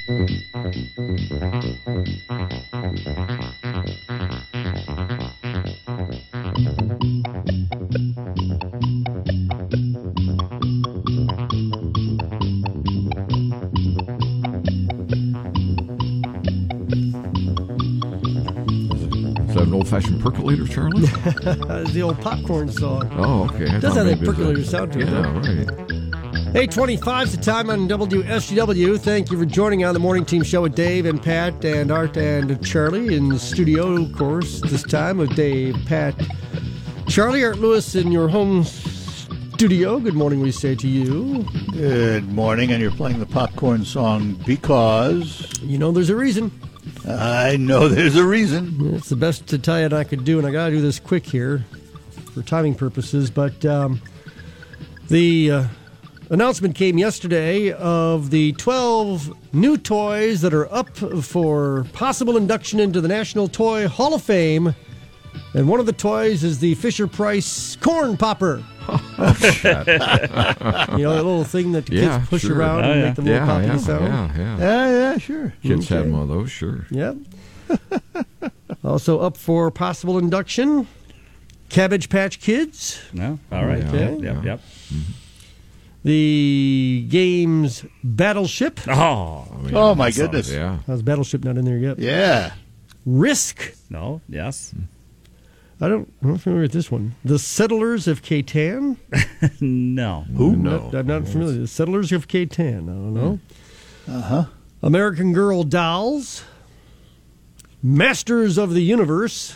An old-fashioned percolator, Charlie? The old popcorn song. Oh, okay. It does have that percolator sound to it. Yeah, right. 8:25 is the time on WSGW. Thank you for joining on the Morning Team Show with Dave and Pat and Art and Charlie in the studio, of course, this time with Dave, Pat, Charlie, Art Lewis in your home studio. Good morning, we say to you. Good morning, and you're playing the popcorn song because... You know there's a reason. I know there's a reason. It's the best Italian I could do, and I got to do this quick here for timing purposes. But the announcement came yesterday of the 12 new toys that are up for possible induction into the National Toy Hall of Fame. And one of the toys is the Fisher-Price Corn Popper. Oh, shit. You know, that little thing that the kids push around and make the little popping sound? Yeah, sure. Kids had one of those, sure. Yep. Also up for possible induction, Cabbage Patch Kids. No? All right. Okay. Yep. Mm-hmm. The game's Battleship. Oh, my goodness. Yeah. How's Battleship not in there yet? Yeah. Risk. No? Yes? I'm not familiar with this one. The Settlers of Catan. No. Who? No. I'm not familiar. The Settlers of Catan. I don't know. Uh-huh. American Girl Dolls. Masters of the Universe.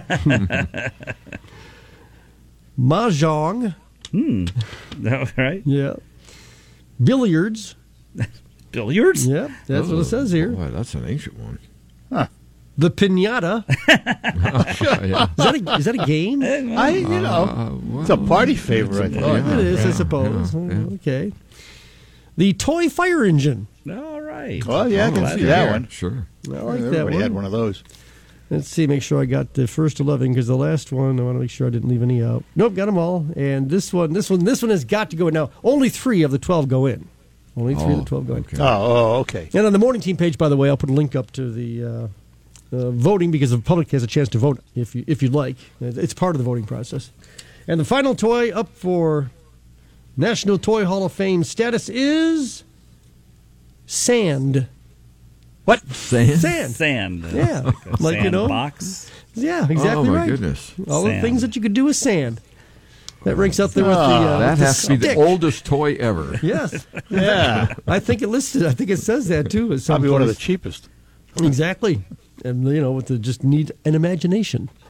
Mahjong. No, right? Yeah. Billiards. Billiards? Yeah, that's what it says here. Boy, that's an ancient one. The Piñata. Yeah. Is that a game? It's a party favor, I think. It is, I suppose. Okay. The Toy Fire Engine. All right. Well, yeah, I can see that one. Sure. I like that Everybody one. had one of those. Let's see, make sure I got the first 11, because the last one, I want to make sure I didn't leave any out. Nope, got them all. And this one has got to go in. Now, only 3 of the 12 go in. Only 3 of the 12 go in. Okay. Oh, okay. And on the morning team page, by the way, I'll put a link up to the voting, because the public has a chance to vote if you'd like. It's part of the voting process. And the final toy up for National Toy Hall of Fame status is sand. What? Sand? Sand. Yeah. Like, sand you know. box? Yeah, exactly my right. Goodness. All the Sand. things that you could do with sand. That ranks up there with the That with the has to be the stick. oldest toy ever. Yes. Yeah. I think it says that, too. Probably one of the cheapest. Exactly. And, with the just need an imagination.